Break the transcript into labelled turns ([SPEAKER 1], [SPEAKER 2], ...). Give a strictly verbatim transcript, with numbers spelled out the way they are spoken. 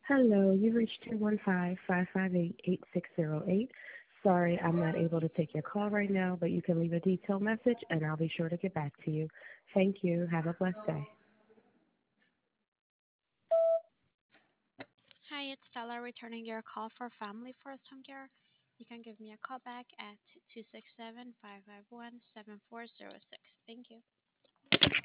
[SPEAKER 1] Hello, you reached two one five, five five eight, eight six zero eight. Sorry, I'm not able to take your call right now, but you can leave a detailed message and I'll be sure to get back to you. Thank you. Have a blessed day.
[SPEAKER 2] Hi, it's Stella returning your call for Family First Home Care. You can give me a call back at two six seven, five five one, seven four zero six. Thank you.